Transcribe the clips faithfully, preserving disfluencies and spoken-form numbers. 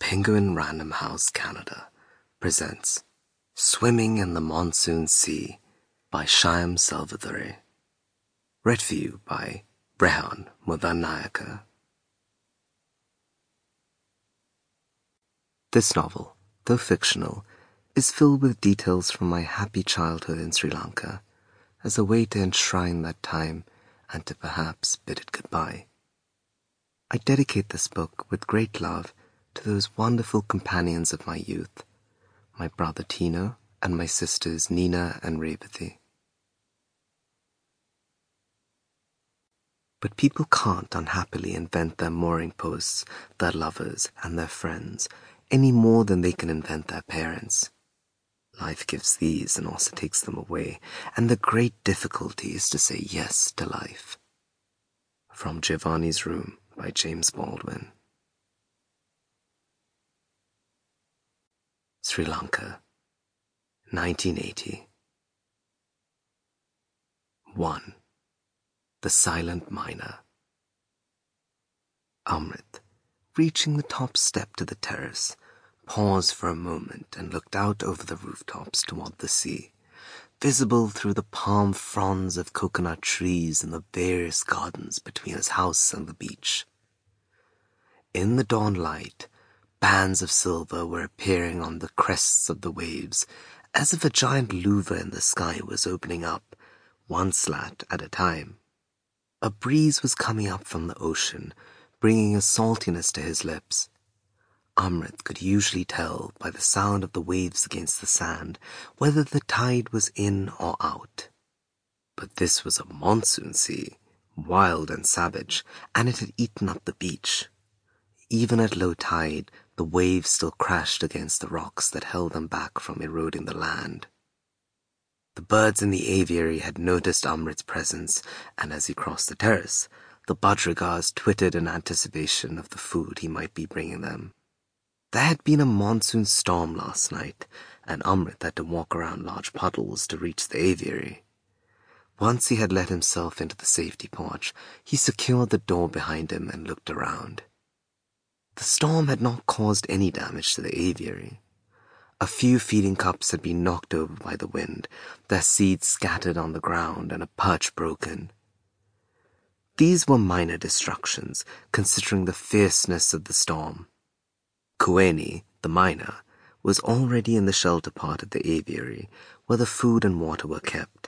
Penguin Random House Canada presents Swimming in the Monsoon Sea by Shyam Selvadurai. Read for you by Rehan Mudanayaka. This novel, though fictional, is filled with details from my happy childhood in Sri Lanka as a way to enshrine that time and to perhaps bid it goodbye. I dedicate this book with great love to those wonderful companions of my youth, my brother Tino and my sisters Nina and Revathi. But people can't unhappily invent their mooring posts, their lovers, and their friends any more than they can invent their parents. Life gives these and also takes them away, and the great difficulty is to say yes to life. From Giovanni's Room by James Baldwin. Sri Lanka, nineteen eighty. one. The Silent Miner. Amrit, reaching the top step to the terrace, paused for a moment and looked out over the rooftops toward the sea, visible through the palm fronds of coconut trees in the various gardens between his house and the beach. In the dawn light, bands of silver were appearing on the crests of the waves, as if a giant louver in the sky was opening up, one slat at a time. A breeze was coming up from the ocean, bringing a saltiness to his lips. Amrit could usually tell by the sound of the waves against the sand whether the tide was in or out. But this was a monsoon sea, wild and savage, and it had eaten up the beach. Even at low tide, the waves still crashed against the rocks that held them back from eroding the land. The birds in the aviary had noticed Amrit's presence, and as he crossed the terrace, the budgerigars twittered in anticipation of the food he might be bringing them. There had been a monsoon storm last night, and Amrit had to walk around large puddles to reach the aviary. Once he had let himself into the safety porch, he secured the door behind him and looked around. The storm had not caused any damage to the aviary. A few feeding cups had been knocked over by the wind, their seeds scattered on the ground and a perch broken. These were minor destructions, considering the fierceness of the storm. Kueni, the miner, was already in the shelter part of the aviary, where the food and water were kept.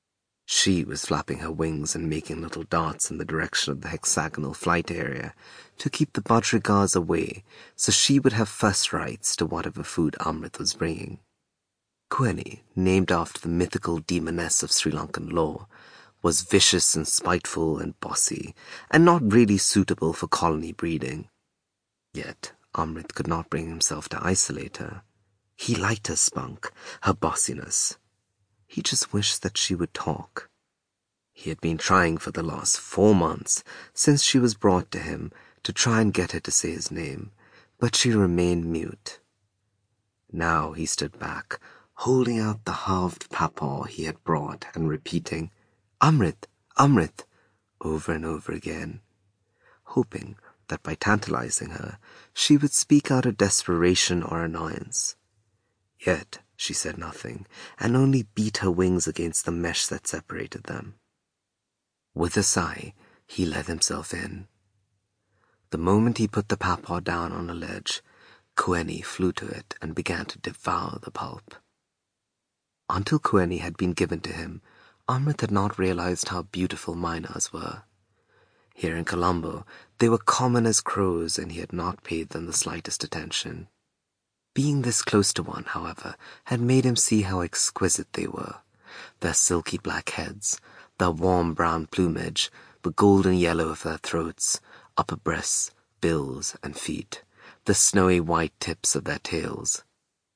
She was flapping her wings and making little darts in the direction of the hexagonal flight area to keep the budgerigars away, so she would have first rights to whatever food Amrit was bringing. Kueni, named after the mythical demoness of Sri Lankan lore, was vicious and spiteful and bossy, and not really suitable for colony breeding. Yet Amrit could not bring himself to isolate her. He liked her spunk, her bossiness. He just wished that she would talk. He had been trying for the last four months, since she was brought to him, to try and get her to say his name, but she remained mute. Now he stood back, holding out the halved papaw he had brought and repeating, "Amrit, Amrit," over and over again, hoping that by tantalizing her, she would speak out of desperation or annoyance. Yet she said nothing, and only beat her wings against the mesh that separated them. With a sigh, he let himself in. The moment he put the papaw down on a ledge, Kueni flew to it and began to devour the pulp. Until Kueni had been given to him, Amrit had not realized how beautiful miners were. Here in Colombo, they were common as crows, and he had not paid them the slightest attention. Being this close to one, however, had made him see how exquisite they were. Their silky black heads, their warm brown plumage, the golden yellow of their throats, upper breasts, bills, and feet, the snowy white tips of their tails.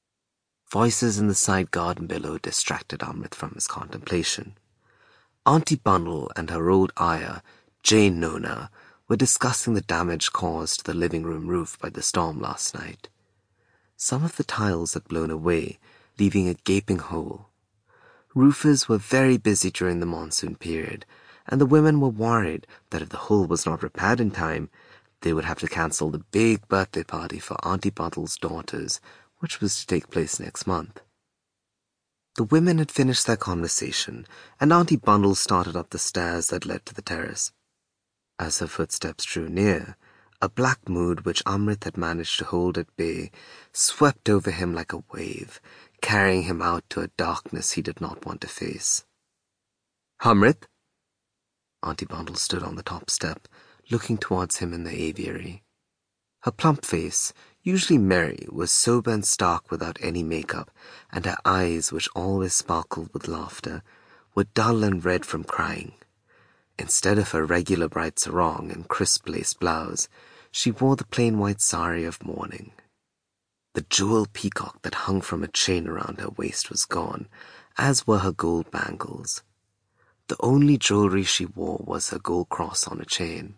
Voices in the side garden below distracted Amrit from his contemplation. Auntie Bundle and her old ayah, Jane Nona, were discussing the damage caused to the living room roof by the storm last night. Some of the tiles had blown away, leaving a gaping hole. Roofers were very busy during the monsoon period, and the women were worried that if the hole was not repaired in time, They would have to cancel the big birthday party for Auntie Bundle's daughters, which was to take place next month. The women had finished their conversation, and Auntie Bundle started up the stairs that led to the terrace. As her footsteps drew near, a black mood which Amrit had managed to hold at bay swept over him like a wave, carrying him out to a darkness he did not want to face. "Amrit?" Auntie Bundle stood on the top step, looking towards him in the aviary. Her plump face, usually merry, was sober and stark without any makeup, and her eyes, which always sparkled with laughter, were dull and red from crying. Instead of her regular bright sarong and crisp lace blouse, she wore the plain white sari of mourning. The jewel peacock that hung from a chain around her waist was gone, as were her gold bangles. The only jewelry she wore was her gold cross on a chain.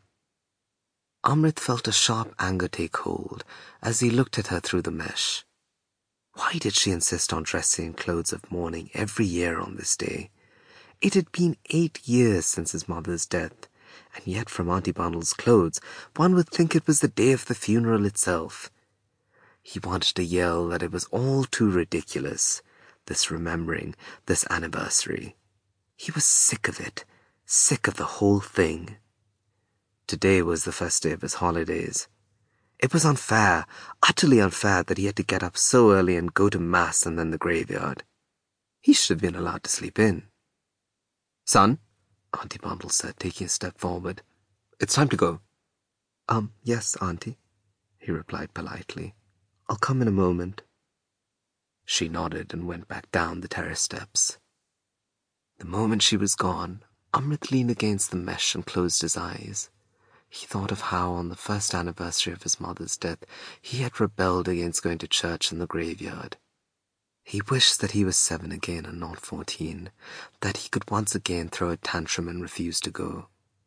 Amrit felt a sharp anger take hold as he looked at her through the mesh. Why did she insist on dressing in clothes of mourning every year on this day? It had been eight years since his mother's death, and yet from Auntie Bundle's clothes one would think it was the day of the funeral itself. He wanted to yell that it was all too ridiculous, this remembering, this anniversary. He was sick of it, sick of the whole thing. Today was the first day of his holidays. It was unfair, utterly unfair, that he had to get up so early and go to Mass and then the graveyard. He should have been allowed to sleep in. "Son," Auntie Bundle said, taking a step forward, "it's time to go." Um, yes, Auntie," he replied politely. "I'll come in a moment." She nodded and went back down the terrace steps. The moment she was gone, Amrit leaned against the mesh and closed his eyes. He thought of how, on the first anniversary of his mother's death, he had rebelled against going to church in the graveyard. He wished that he was seven again and not fourteen, that he could once again throw a tantrum and refuse to go.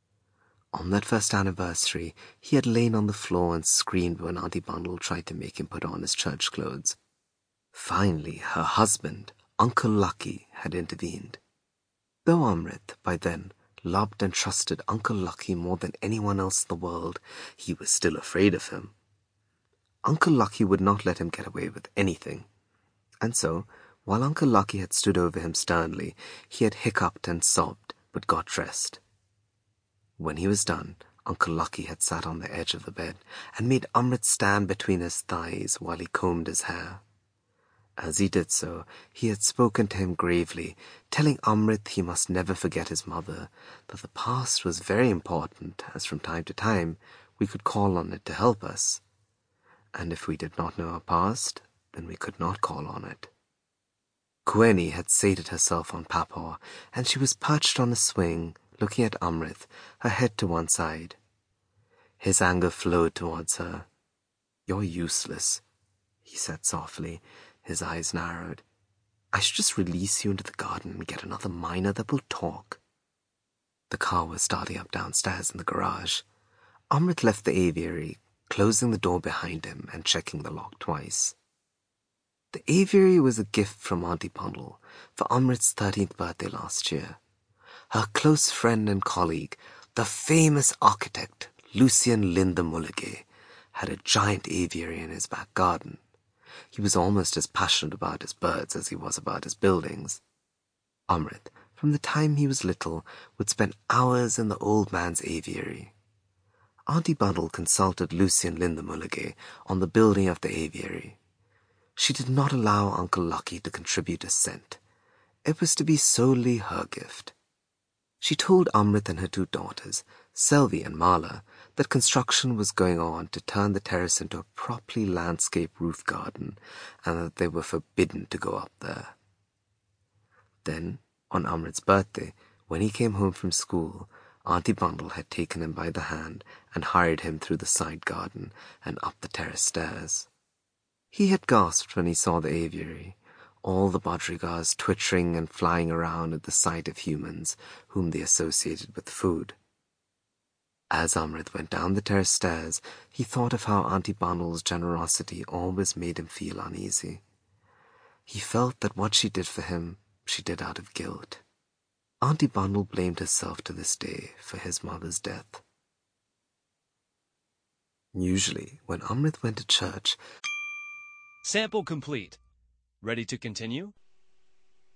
On that first anniversary, he had lain on the floor and screamed when Auntie Bundle tried to make him put on his church clothes. Finally, her husband, Uncle Lucky, had intervened. Though Amrit, by then, loved and trusted Uncle Lucky more than anyone else in the world, he was still afraid of him. Uncle Lucky would not let him get away with anything. And so, while Uncle Lucky had stood over him sternly, he had hiccuped and sobbed, but got dressed. When he was done, Uncle Lucky had sat on the edge of the bed and made Amrit stand between his thighs while he combed his hair. As he did so, he had spoken to him gravely, telling Amrit he must never forget his mother, that the past was very important, as from time to time we could call on it to help us. And if we did not know our past, then we could not call on it. Kweni had sated herself on Papaw, and she was perched on a swing, looking at Amrit, her head to one side. His anger flowed towards her. "You're useless," he said softly, his eyes narrowed. "I should just release you into the garden and get another miner that will talk." The car was starting up downstairs in the garage. Amrit left the aviary, closing the door behind him and checking the lock twice. The aviary was a gift from Auntie Bundle for Amrit's thirteenth birthday last year. Her close friend and colleague, the famous architect Lucien Linde-Mulliget, had a giant aviary in his back garden. He was almost as passionate about his birds as he was about his buildings. Amrit, from the time he was little, would spend hours in the old man's aviary. Auntie Bundle consulted Lucien Linde-Mulliget on the building of the aviary. She did not allow Uncle Lucky to contribute a cent. It was to be solely her gift. She told Amrit and her two daughters, Selvi and Mala, that construction was going on to turn the terrace into a properly landscaped roof garden, and that they were forbidden to go up there. Then, on Amrit's birthday, when he came home from school, Auntie Bundle had taken him by the hand and hurried him through the side garden and up the terrace stairs. He had gasped when he saw the aviary, all the budgerigars twittering and flying around at the sight of humans whom they associated with food. As Amrit went down the terrace stairs, he thought of how Auntie Bundle's generosity always made him feel uneasy. He felt that what she did for him, she did out of guilt. Auntie Bundle blamed herself to this day for his mother's death. Usually, when Amrit went to church... Sample complete. Ready to continue?